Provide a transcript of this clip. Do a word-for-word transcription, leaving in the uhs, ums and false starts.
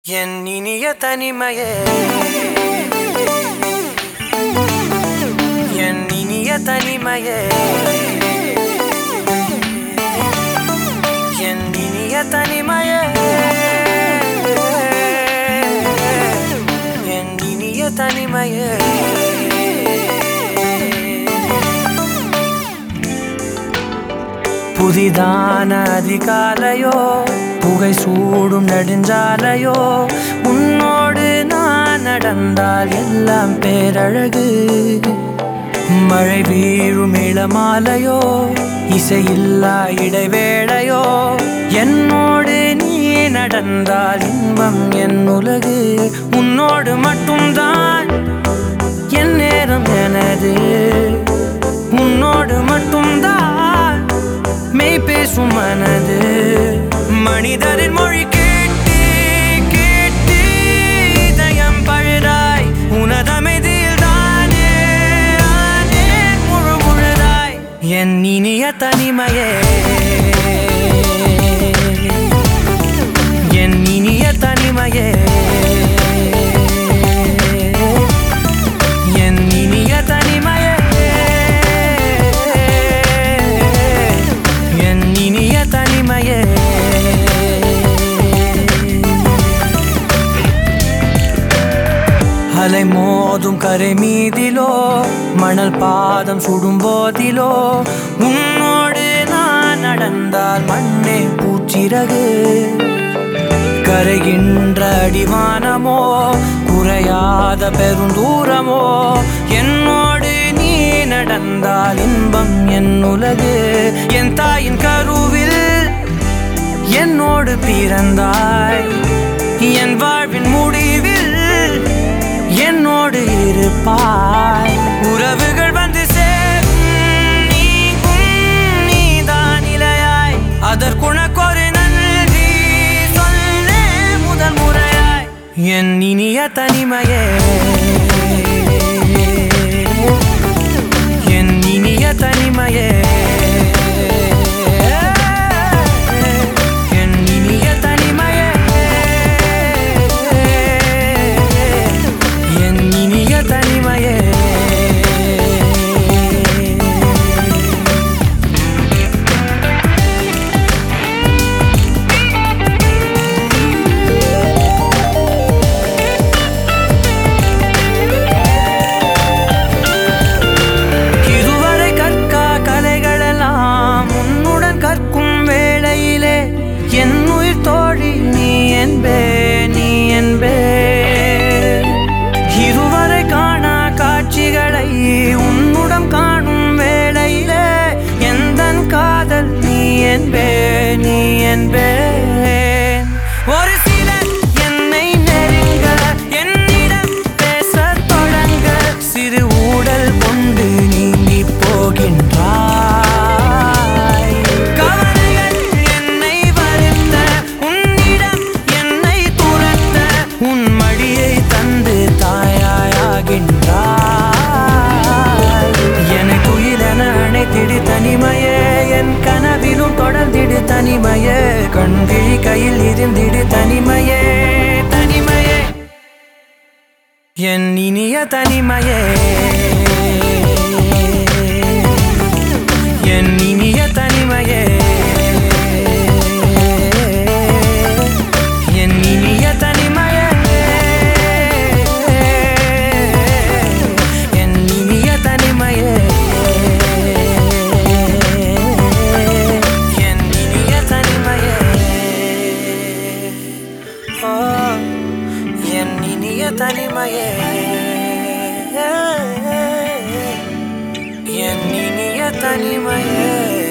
என் இனிய தனிமையே, என் இனிய தனிமையே, என் இனிய தனிமையே, என் இனிய தனிமையே. புதிதான அதிகாலையோ, புகை சூடும் நெடுஞ்சாலையோ, உன்னோடு நான் நடந்தால் எல்லாம் பேரழகு. மழை வீழும் இளமாலையோ, இசையில்லா இடைவேளையோ, என்னோடு நீ நடந்தால் இன்பம் என் உலகு. உன்னோடு மட்டும்தான் என் நேரம் எனது, உன்னோடு மட்டும்தான் மெய் பேசும் மனது. மனிதரின் மொழி கேட்டு கேட்டு இதயம் பழுதாய், உனதமைதியில் தானே ஆனே முழு முழுதாய். என் இனிய தனிமையே, என் இனிய தனிமையே, என் இனிய தனிமையே, என் இனிய தனிமையே. அலை மோதும் கரை மீதிலோ, மணல் பாதம் சுடும் போதிலோ, உன்னோடு நான் நடந்தால் மண்ணே பூச்சிறகு. கரைகின்ற அடிவானமோ, குறையாத பெருந்தூரமோ, என்னோடு நீ நடந்தால் இன்பம் என் உலகு. என் தாயின் கருவில் என்னோடு பிறந்தாய், என் வாழ்வின் முடிவில் என்னோடு இருப்பாய். உறவுகள் வந்து சேரும் நீக்கும் நீதான் இலையாய், அதற்குனக்கொரு நன்றி சொல்ல முதல் முறையாய். என் இனிய தனிமையே, என் இனிய தனிமையே, என் இனிய தனிமையே, என் இனிய தனிமையே. இதுவரை கற்கா கலைகளெல்லாம் உன்னுடன் கற்கும் வேளையிலே, என் உயிர் தோழி நீ என்பே, நீ என்பே. இதுவரை காணா காட்சிகளை உன்னுடன் காணும் வேளையிலே, எந்தன் காதல் நீ என்பே, நீ என்பே. ஒரு சிலர் என்னை நெருங்க, என்னிடம் பேசத் தொடங்க, சிறு ஊடல் கொண்டு நீங்கி போகின்றாய். கவலைகள் என்னை வருத்த, உன்னிடம் என்னை துரத்த, உன் மடியை தந்து தாயாயாகின்றாய். எனக்கு உயிரென அணைத்திடு தனிமையே, என் கனவிலும் தொடர்ந்திடு தனிமையே, கண்கிழி கையில் இருந்திடு தனிமையே, தனிமையே. என் இனிய தனிமையே, என் இனிய தனிமையே, என் இனிய தனிமையே, என் இனிய தனிமையே, என் இனிய தனிமையே. ஓ, என் இனிய தனிமையே, என் இனிய தனிமையே.